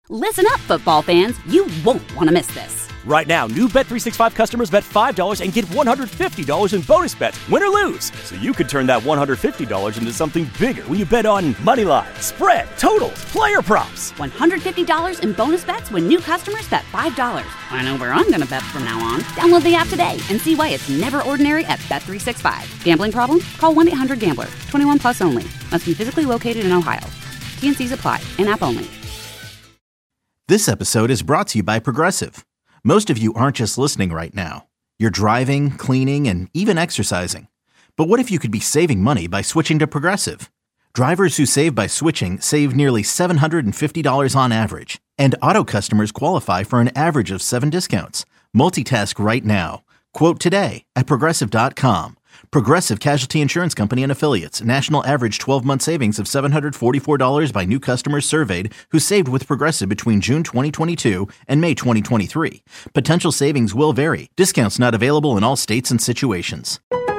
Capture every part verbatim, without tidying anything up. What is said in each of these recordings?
Listen up, football fans. You won't want to miss this. Right now, new Bet three sixty-five customers bet five dollars and get one hundred fifty dollars in bonus bets, win or lose. So you could turn that one hundred fifty dollars into something bigger when you bet on money line, spread, totals, player props. one hundred fifty dollars in bonus bets when new customers bet five dollars. I know where I'm going to bet from now on. Download the app today and see why it's never ordinary at Bet three sixty-five. Gambling problem? Call one eight hundred gambler. twenty-one plus only. Must be physically located in Ohio. T N Cs apply. In-app only. This episode is brought to you by Progressive. Most of you aren't just listening right now. You're driving, cleaning, and even exercising. But what if you could be saving money by switching to Progressive? Drivers who save by switching save nearly seven hundred fifty dollars on average. And auto customers qualify for an average of seven discounts. Multitask right now. Quote today at Progressive dot com. Progressive Casualty Insurance Company and Affiliates. National average twelve-month savings of seven hundred forty-four dollars by new customers surveyed who saved with Progressive between June twenty twenty-two and May twenty twenty-three. Potential savings will vary. Discounts not available in all states and situations.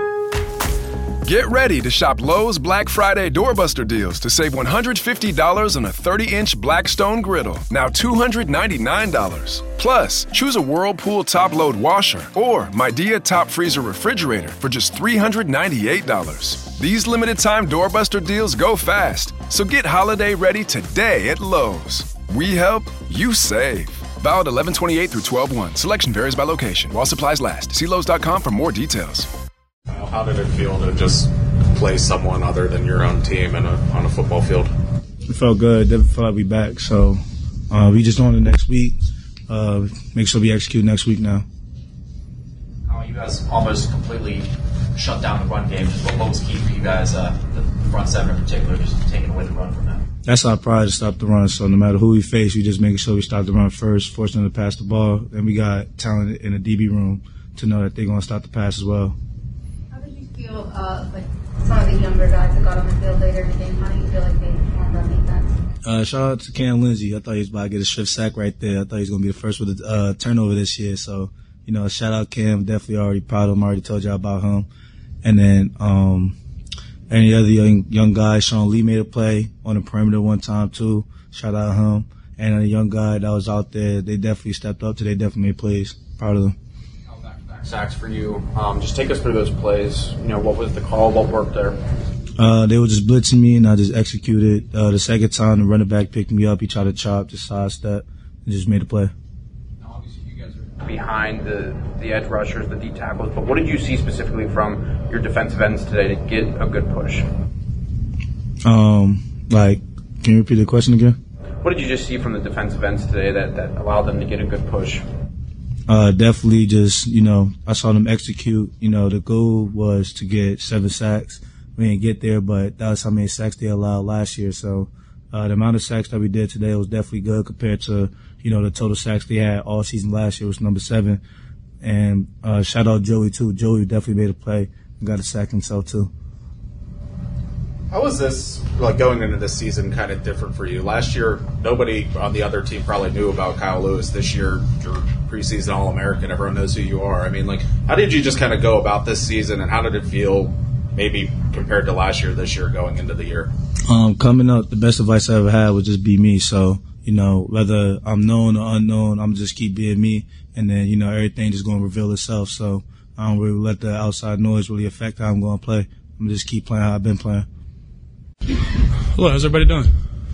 Get ready to shop Lowe's Black Friday Doorbuster deals to save one hundred fifty dollars on a thirty-inch Blackstone griddle, now two hundred ninety-nine dollars. Plus, choose a Whirlpool top-load washer or Midea top freezer refrigerator for just three hundred ninety-eight dollars. These limited-time Doorbuster deals go fast, so get holiday ready today at Lowe's. We help, you save. Valid eleven twenty-eight through twelve one. Selection varies by location. While supplies last. See Lowe's dot com for more details. How did it feel to just play someone other than your own team in a, on a football field? It felt good. It felt like we back. So uh, we just on the next week. Uh, make sure we execute next week now. How you guys almost completely shut down the run game. Just what, what was key for you guys, uh, the front seven in particular, just taking away the run from them? That's our pride to stop the run. So no matter who we face, we just making sure we stop the run first, forcing them to pass the ball. And we got talent in the D B room to know that they're going to stop the pass as well. Feel uh, like some of the younger guys that got on the field later in the game, how do you feel like they performed on defense? Uh, shout out to Cam Lindsey. I thought he was about to get a strip sack right there. I thought he was going to be the first with a uh, turnover this year. So, you know, shout out Cam. Definitely already proud of him. I already told you about him. And then um, any other young young guy, Sean Lee made a play on the perimeter one time too. Shout out him. And a young guy that was out there, they definitely stepped up to. They definitely made plays. Proud of them. Sacks for you. Um, just take us through those plays. You know, what was the call? What worked there? Uh, they were just blitzing me, and I just executed. Uh, the second time, the running back picked me up. He tried to chop, just sidestep, and just made a play. Now, obviously, you guys are behind the, the edge rushers, the D tackles, but what did you see specifically from your defensive ends today to get a good push? Um, like, can you repeat the question again? What did you just see from the defensive ends today that, that allowed them to get a good push? Uh, definitely just, you know, I saw them execute. You know, the goal was to get seven sacks. We didn't get there, but that was how many sacks they allowed last year. So, uh, the amount of sacks that we did today was definitely good compared to, you know, the total sacks they had all season last year was number seven. And, uh, shout out Joey too. Joey definitely made a play and got a sack himself too. How was this, like, going into this season kind of different for you? Last year, nobody on the other team probably knew about Kyle Lewis. This year, you're preseason All-American. Everyone knows who you are. I mean, like, how did you just kind of go about this season, and how did it feel maybe compared to last year, this year, going into the year? Um, coming up, the best advice I ever had was just be me. So, you know, whether I'm known or unknown, I'm just keep being me, and then, you know, everything just going to reveal itself. So I don't really let the outside noise really affect how I'm going to play. I'm going to just keep playing how I've been playing. Hello, how's everybody doing?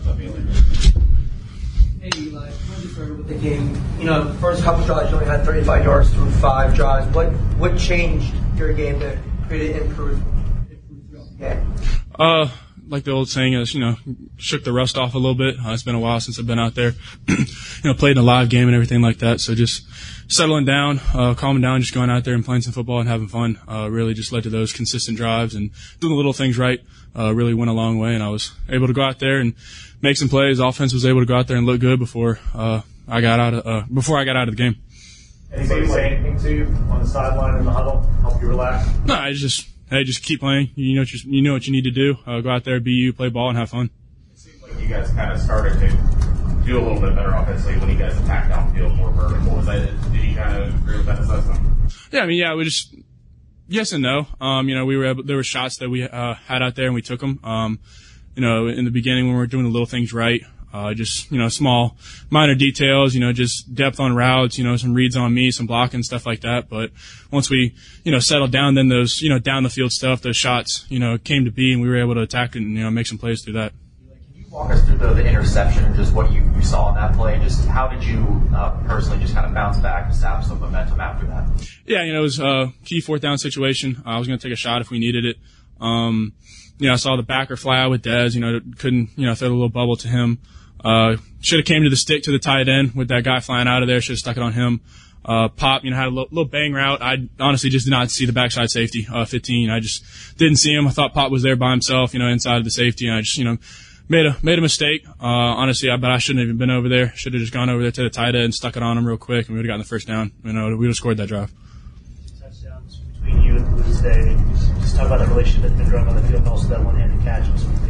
Hey, Eli, how'd you start with the game? You know, the first couple drives you only had thirty-five yards through five drives. What what changed your game to create an improved game? Uh, like the old saying is, you know, shook the rust off a little bit. Uh, it's been a while since I've been out there, you know, played in a live game and everything like that. So just settling down, uh, calming down, just going out there and playing some football and having fun, uh, really just led to those consistent drives, and doing the little things right, uh, really went a long way. And I was able to go out there and make some plays. Offense was able to go out there and look good before, uh, I got out of, uh, before I got out of the game. Anybody say anything to you on the sideline in the huddle, help you relax? No, I just, hey, just keep playing. You know what you, you know what you need to do. Uh, go out there, be you, play ball, and have fun. It seems like you guys kind of started to do a little bit better offensively when you guys attacked downfield, more vertical. Is that, did you kind of agree with that assessment? Yeah, I mean, yeah, we just, yes and no. Um, you know, we were able, there were shots that we uh, had out there and we took them. Um, you know, in the beginning when we were doing the little things right, Uh, just, you know, small, minor details, you know, just depth on routes, you know, some reads on me, some blocking, stuff like that. But once we, you know, settled down, then those, you know, down the field stuff, those shots, you know, came to be, and we were able to attack it and, you know, make some plays through that. Can you walk us through the, the interception and just what you, you saw in that play? Just how did you uh, personally just kind of bounce back and establish some momentum after that? Yeah, you know, it was a key fourth down situation. I was going to take a shot if we needed it. Um, you know, I saw the backer fly out with Dez, you know, couldn't, you know, throw the little bubble to him. Uh, should have came to the stick to the tight end with that guy flying out of there. Should have stuck it on him. Uh, Pop, you know, had a little, little bang route. I honestly just did not see the backside safety, uh, fifteen. I just didn't see him. I thought Pop was there by himself, you know, inside of the safety. And I just, you know, made a, made a mistake. Uh, honestly, I bet I shouldn't have even been over there. Should have just gone over there to the tight end and stuck it on him real quick, and we would have gotten the first down. You know, we would have scored that drive. Touchdowns between you and Blues today. Just talk about the relationship that's been growing on the field and also that one-handed catch.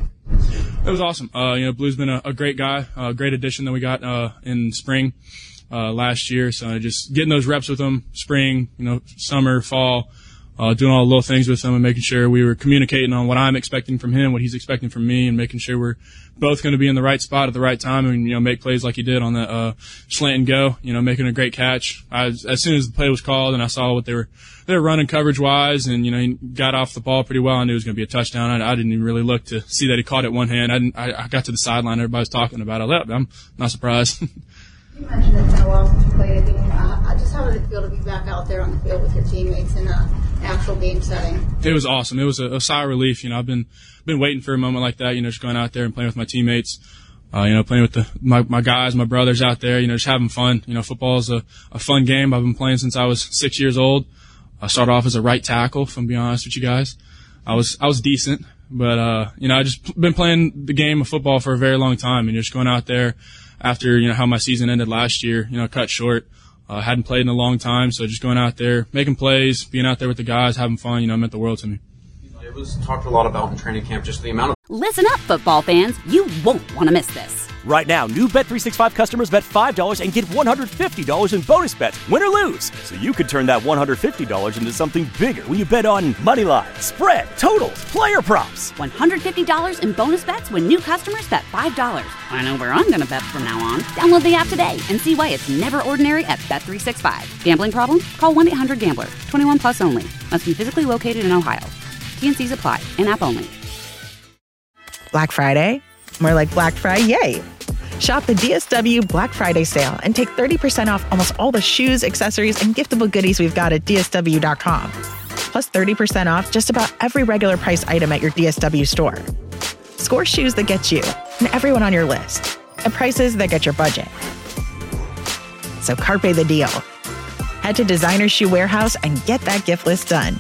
It was awesome. Uh, you know, Blue's been a, a great guy, a great addition that we got, uh, in spring, uh, last year. So just getting those reps with him, spring, you know, summer, fall, uh, doing all the little things with him and making sure we were communicating on what I'm expecting from him, what he's expecting from me, and making sure we're both going to be in the right spot at the right time and, you know, make plays like he did on that, uh, slant and go, you know, making a great catch. I, as soon as the play was called and I saw what they were, they were running coverage wise, and, you know, he got off the ball pretty well. I knew it was going to be a touchdown. I, I didn't even really look to see that he caught it one hand. I didn't, I, I got to the sideline. Everybody was talking about it. I'm not surprised. You mentioned it's been a while since you played a game. Uh, just how did it feel to be back out there on the field with your teammates in an actual game setting? It was awesome. It was a, a sigh of relief. You know, I've been been waiting for a moment like that. You know, just going out there and playing with my teammates. Uh, you know, playing with the my my guys, my brothers out there. You know, just having fun. You know, football is a, a fun game. I've been playing since I was six years old. I started off as a right tackle, if I'm being honest with you guys. I was I was decent, but uh, you know, I just been playing the game of football for a very long time, and just going out there after, you know, how my season ended last year, you know, cut short. Uh, hadn't played in a long time, so just going out there, making plays, being out there with the guys, having fun, you know, meant the world to me. It was talked a lot about in training camp, just the amount of... Listen up, football fans. You won't want to miss this. Right now, new Bet three sixty-five customers bet five dollars and get one hundred fifty dollars in bonus bets, win or lose. So you could turn that one hundred fifty dollars into something bigger when you bet on money line, spread, totals, player props. one hundred fifty dollars in bonus bets when new customers bet five dollars. I know where I'm going to bet from now on. Download the app today and see why it's never ordinary at Bet three sixty-five. Gambling problem? Call one eight hundred gambler. twenty-one plus only. Must be physically located in Ohio. T N Cs apply. In-app only. Black Friday? More like Black Friday, yay! Shop the D S W Black Friday sale and take thirty percent off almost all the shoes, accessories, and giftable goodies we've got at D S W dot com. Plus thirty percent off just about every regular price item at your D S W store. Score shoes that get you and everyone on your list at prices that get your budget. So carpe the deal. Head to Designer Shoe Warehouse and get that gift list done.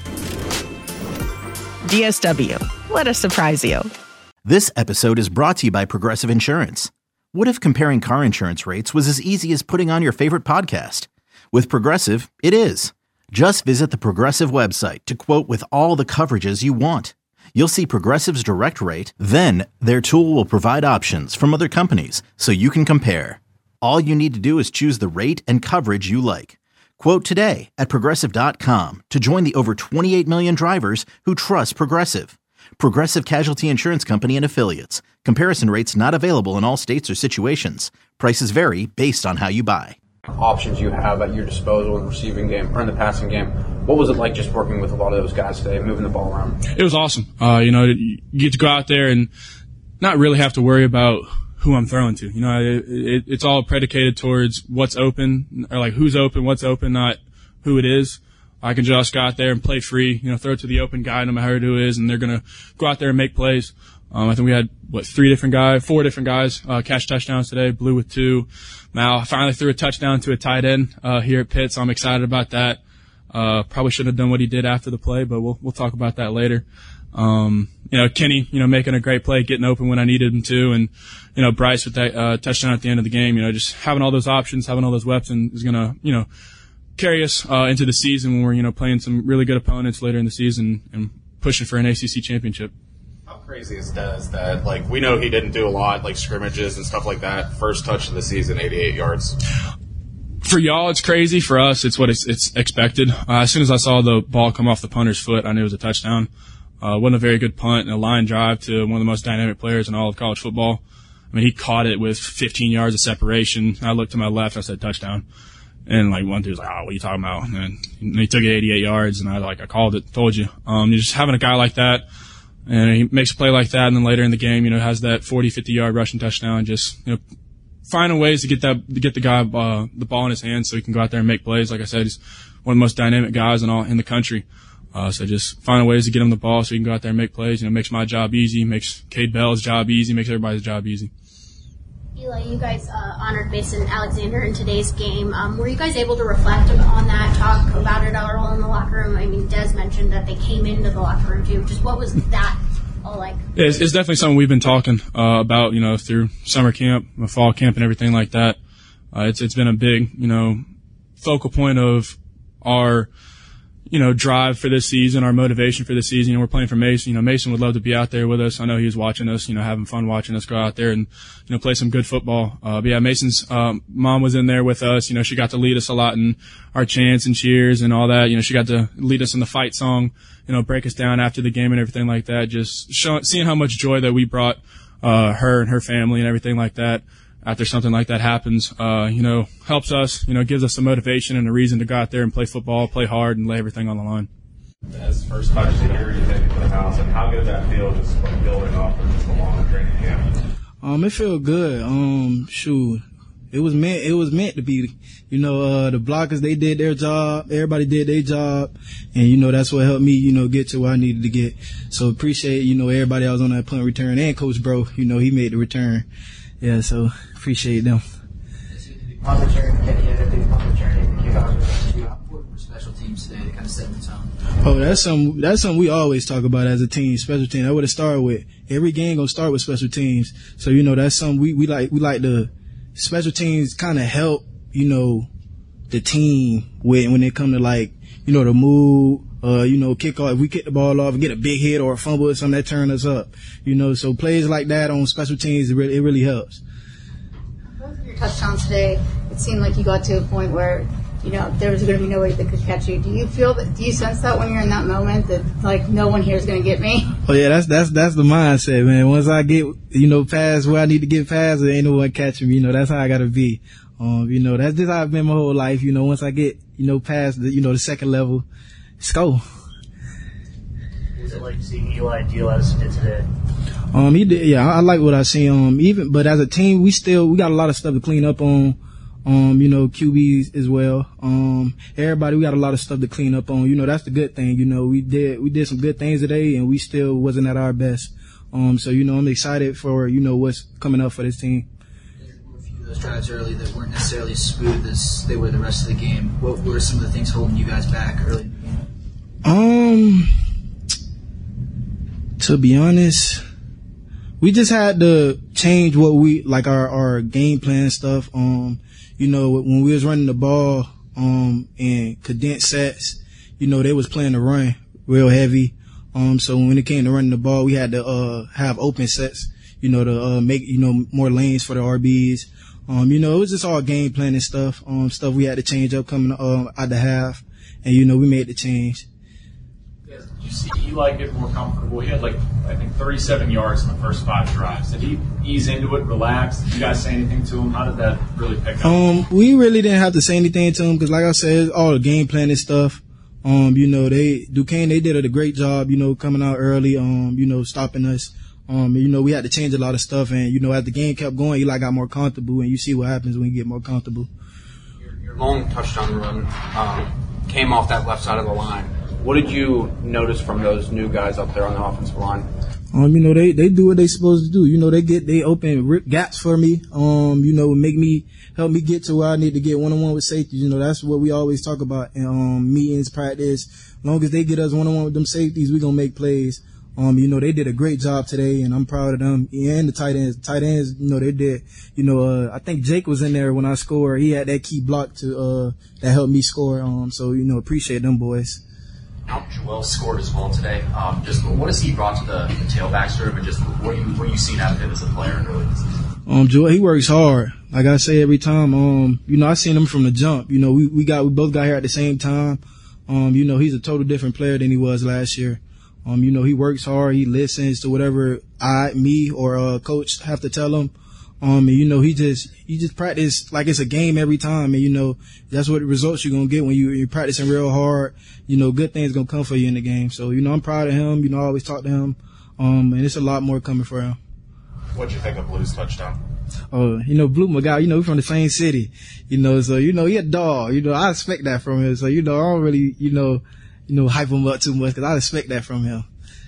D S W. Let us surprise you. This episode is brought to you by Progressive Insurance. What if comparing car insurance rates was as easy as putting on your favorite podcast? With Progressive, it is. Just visit the Progressive website to quote with all the coverages you want. You'll see Progressive's direct rate, then their tool will provide options from other companies so you can compare. All you need to do is choose the rate and coverage you like. Quote today at Progressive dot com to join the over twenty-eight million drivers who trust Progressive. Progressive Casualty Insurance Company and Affiliates. Comparison rates not available in all states or situations. Prices vary based on how you buy. Options you have at your disposal in the receiving game or in the passing game. What was it like just working with a lot of those guys today, moving the ball around? It was awesome. Uh, you know, you get to go out there and not really have to worry about who I'm throwing to. You know, it, it, it's all predicated towards what's open, or like who's open, what's open, not who it is. I can just go out there and play free, you know, throw it to the open guy no matter who it is, and they're going to go out there and make plays. Um, I think we had, what, three different guys, four different guys uh, catch touchdowns today, Blue with two. Mal finally threw a touchdown to a tight end uh, here at Pitt, so I'm excited about that. Uh, probably shouldn't have done what he did after the play, but we'll we'll talk about that later. Um, you know, Kenny, you know, making a great play, getting open when I needed him to, and, you know, Bryce with that uh, touchdown at the end of the game. You know, just having all those options, having all those weapons is going to, you know, carry us uh, into the season when we're, you know, playing some really good opponents later in the season and pushing for an A C C championship. How crazy is Dez that, like, we know he didn't do a lot, like scrimmages and stuff like that. First touch of the season, eighty-eight yards. For y'all, it's crazy. For us, it's what it's, it's expected. Uh, as soon as I saw the ball come off the punter's foot, I knew it was a touchdown. Uh, wasn't a very good punt and a line drive to one of the most dynamic players in all of college football. I mean, he caught it with fifteen yards of separation. I looked to my left, I said touchdown. And like one dude was like, "Oh, what are you talking about?" And he took it eighty-eight yards, and I like I called it, told you. Um, just having a guy like that, and he makes a play like that, and then later in the game, you know, has that forty, fifty yard rushing touchdown. Just you know, finding ways to get that to get the guy uh, the ball in his hands so he can go out there and make plays. Like I said, he's one of the most dynamic guys in all in the country. Uh, so just finding ways to get him the ball so he can go out there and make plays. You know, makes my job easy, makes Cade Bell's job easy, makes everybody's job easy. Eli, you guys uh, honored Mason Alexander in today's game. Um, were you guys able to reflect on that, talk about it at all in the locker room? I mean, Des mentioned that they came into the locker room too. Just what was that all like? Yeah, it's, it's definitely something we've been talking uh, about, you know, through summer camp, fall camp, and everything like that. Uh, it's it's been a big, you know, focal point of our, you know, drive for this season, our motivation for this season. You know, we're playing for Mason. You know, Mason would love to be out there with us. I know he was watching us, you know, having fun watching us go out there and, you know, play some good football. Uh, but yeah, Mason's, um, mom was in there with us. You know, she got to lead us a lot in our chants and cheers and all that. You know, she got to lead us in the fight song, you know, break us down after the game and everything like that. Just showing, seeing how much joy that we brought, uh, her and her family and everything like that. After something like that happens, uh, you know, helps us, you know, gives us some motivation and a reason to go out there and play football, play hard, and lay everything on the line. As first touch of the year, you take it to the house, and how good did that feel just like building off of just a long training camp? Um, it felt good. Um, shoot, it was meant, it was meant to be. You know, uh, the blockers, they did their job. Everybody did their job. And, you know, that's what helped me, you know, get to where I needed to get. So appreciate, you know, everybody that was on that punt return, and Coach Bro, you know, he made the return. Yeah, so appreciate them. Punt return, Kenny, I think punt return, kickoff. How important were special teams today to kind of set the tone? Oh, that's something, that's something we always talk about as a team, special team. That's what it started with. Every game gonna start with special teams. So, you know, that's something we, we like, we like the special teams kind of help, you know, the team with, when they come to like, you know, the move, uh, you know, kick off, if we kick the ball off and get a big hit or a fumble or something, that turn us up. You know, so plays like that on special teams, it really, it really helps. Both of your touchdowns today, it seemed like you got to a point where, you know, there was going to be nobody that could catch you. Do you feel that, do you sense that when you're in that moment that, like, no one here is going to get me? Oh, yeah, that's, that's, that's the mindset, man. Once I get, you know, past where I need to get past, there ain't no one catching me. You know, that's how I got to be. Um, you know, that's just how I've been my whole life. You know, once I get, you know, past the, you know, the second level, let's go. What was it like seeing Eli deal as he did today? Um, he did, yeah, I, I like what I see. Um, even, but as a team, we still, we got a lot of stuff to clean up on. Um, you know, Q Bs as well. Um, everybody, we got a lot of stuff to clean up on. You know, that's the good thing. You know, we did, we did some good things today and we still wasn't at our best. Um, so, you know, I'm excited for, you know, what's coming up for this team. Those drives early that weren't necessarily as smooth as they were the rest of the game. What were some of the things holding you guys back early in the game? Um, to be honest, we just had to change what we, like our, our game plan stuff. Um, you know, when we was running the ball, um, in condensed sets, you know, they was playing the run real heavy. Um, so when it came to running the ball, we had to, uh, have open sets, you know, to, uh, make, you know, more lanes for the R Bs. Um, you know, it was just all game planning stuff, um, stuff we had to change up coming, um, out the half. And, you know, we made the change. Did you see Eli get more comfortable? He had like, I think, thirty-seven yards in the first five drives. Did he ease into it, relax? Did you guys say anything to him? How did that really pick up? Um, we really didn't have to say anything to him because, like I said, it's all the game planning stuff. Um, you know, they, Duquesne, they did a great job, you know, coming out early, um, you know, stopping us. Um, you know, we had to change a lot of stuff, and, you know, as the game kept going, Eli got more comfortable, and you see what happens when you get more comfortable. Your, your long touchdown run um, came off that left side of the line. What did you notice from those new guys up there on the offensive line? Um, you know, they, they do what they supposed to do. You know, they get, they open rip gaps for me. Um, you know, make me, help me get to where I need to get one-on-one with safeties. You know, that's what we always talk about in, um, meetings, practice. As long as they get us one-on-one with them safeties, we gonna make plays. Um, you know, they did a great job today, and I'm proud of them. And the tight ends, tight ends, you know, they did, you know, uh, I think Jake was in there when I scored. He had that key block to, uh, that helped me score. Um, so, you know, appreciate them boys. Now, Joel scored as well today. Um, just what has he brought to the, the tailbacks room, and just what you what you seen out of him as a player early this season? Um, Joel, he works hard. Like I say every time, um, you know, I seen him from the jump. You know, we, we got, we both got here at the same time. Um, you know, he's a total different player than he was last year. Um, you know, he works hard. He listens to whatever I, me, or uh, coach have to tell him. Um, and you know, he just, he just practice like it's a game every time. And you know, that's what the results you're going to get when you, you're practicing real hard. You know, good things going to come for you in the game. So, you know, I'm proud of him. You know, I always talk to him. Um, and it's a lot more coming for him. What'd you think of Blue's touchdown? Oh, you know, Blue, my guy, you know, we're from the same city, you know, so, you know, he a dog, you know, I expect that from him. So, you know, I don't really, you know, you know, hype him up too much because I expect that from him.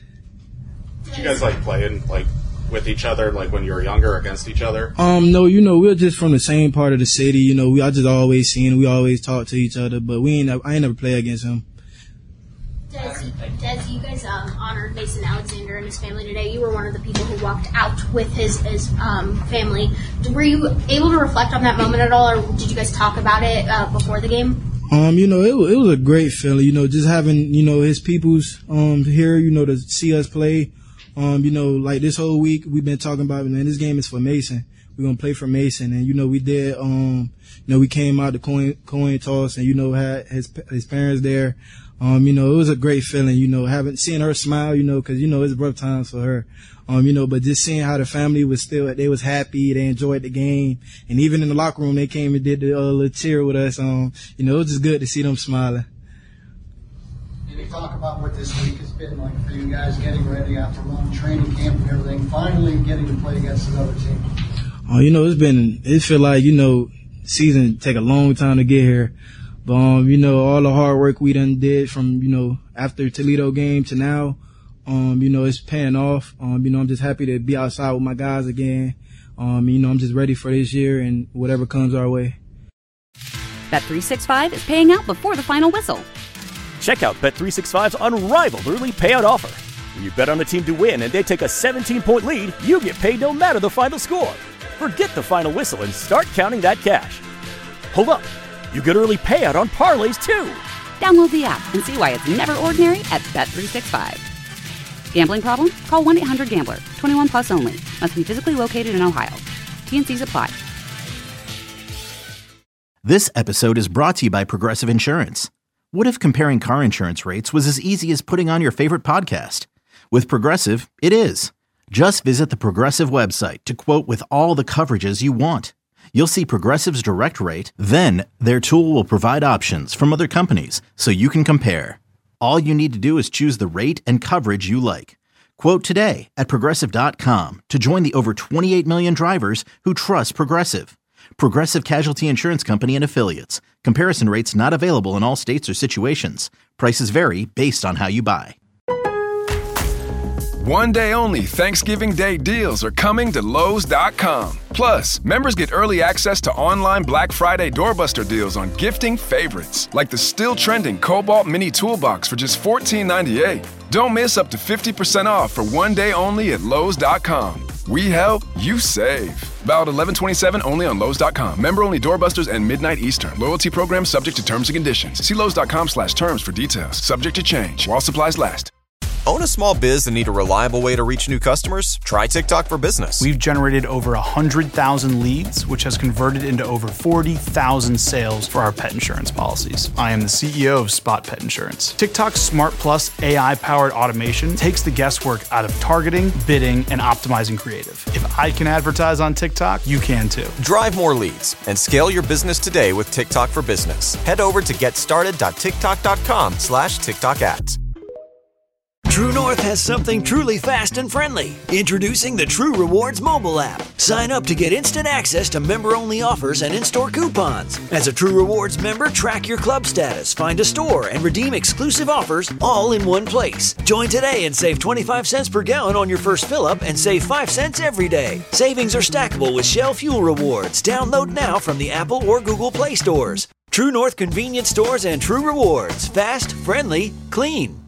Did you guys like playing like with each other, like when you were younger, against each other? Um, no, you know, we're just from the same part of the city. You know, we I just always seen, we always talk to each other, but we ain't, I ain't never play against him. Des, Des, you guys um, honored Mason Alexander and his family today. You were one of the people who walked out with his, his um, family. Were you able to reflect on that moment at all, or did you guys talk about it uh, before the game? Um, you know, it, it was a great feeling, you know, just having, you know, his peoples um, here, you know, to see us play. Um, you know, like this whole week we've been talking about, man, this game is for Mason. We're going to play for Mason. And, you know, we did, um, you know, we came out the coin, coin toss and, you know, had his, his parents there. Um, you know, it was a great feeling, you know, having, seeing her smile, you know, cause, you know, it's rough times for her. Um, you know, but just seeing how the family was still, they was happy, they enjoyed the game. And even in the locker room, they came and did the uh, little cheer with us. Um, you know, it was just good to see them smiling. Can you talk about what this week has been like for you guys, getting ready after a long training camp and everything, finally getting to play against another team? Oh, you know, it's been, it feel like, you know, season take a long time to get here. But, um, you know, all the hard work we done did from, you know, after Toledo game to now, um, you know, it's paying off. Um, you know, I'm just happy to be outside with my guys again. Um, you know, I'm just ready for this year and whatever comes our way. Bet three sixty-five is paying out before the final whistle. Check out Bet three sixty-five's unrivaled early payout offer. When you bet on a team to win and they take a seventeen-point lead, you get paid no matter the final score. Forget the final whistle and start counting that cash. Hold up. You get early payout on parlays, too. Download the app and see why it's never ordinary at Bet three sixty-five. Gambling problem? Call one eight hundred gambler. twenty-one plus only. Must be physically located in Ohio. T N Cs apply. This episode is brought to you by Progressive Insurance. What if comparing car insurance rates was as easy as putting on your favorite podcast? With Progressive, it is. Just visit the Progressive website to quote with all the coverages you want. You'll see Progressive's direct rate, then their tool will provide options from other companies so you can compare. All you need to do is choose the rate and coverage you like. Quote today at Progressive dot com to join the over twenty-eight million drivers who trust Progressive. Progressive Casualty Insurance Company and Affiliates. Comparison rates not available in all states or situations. Prices vary based on how you buy. One day only Thanksgiving Day deals are coming to Lowe's dot com. Plus, members get early access to online Black Friday doorbuster deals on gifting favorites, like the still trending Cobalt Mini Toolbox for just fourteen ninety-eight. Don't miss up to fifty percent off for one day only at Lowe's dot com. We help, you save. Valid eleven twenty-seven only on Lowe's dot com. Member only doorbusters and midnight Eastern. Loyalty program subject to terms and conditions. See Lowe's dot com slash terms for details. Subject to change while supplies last. Own a small biz and need a reliable way to reach new customers? Try TikTok for Business. We've generated over one hundred thousand leads, which has converted into over forty thousand sales for our pet insurance policies. I am the C E O of Spot Pet Insurance. TikTok's Smart Plus A I-powered automation takes the guesswork out of targeting, bidding, and optimizing creative. If I can advertise on TikTok, you can too. Drive more leads and scale your business today with TikTok for Business. Head over to getstarted dot tiktok dot com slash TikTok ads. True North has something truly fast and friendly. Introducing the True Rewards mobile app. Sign up to get instant access to member-only offers and in-store coupons. As a True Rewards member, track your club status, find a store, and redeem exclusive offers all in one place. Join today and save twenty-five cents per gallon on your first fill-up and save five cents every day. Savings are stackable with Shell Fuel Rewards. Download now from the Apple or Google Play stores. True North convenience stores and True Rewards. Fast, friendly, clean.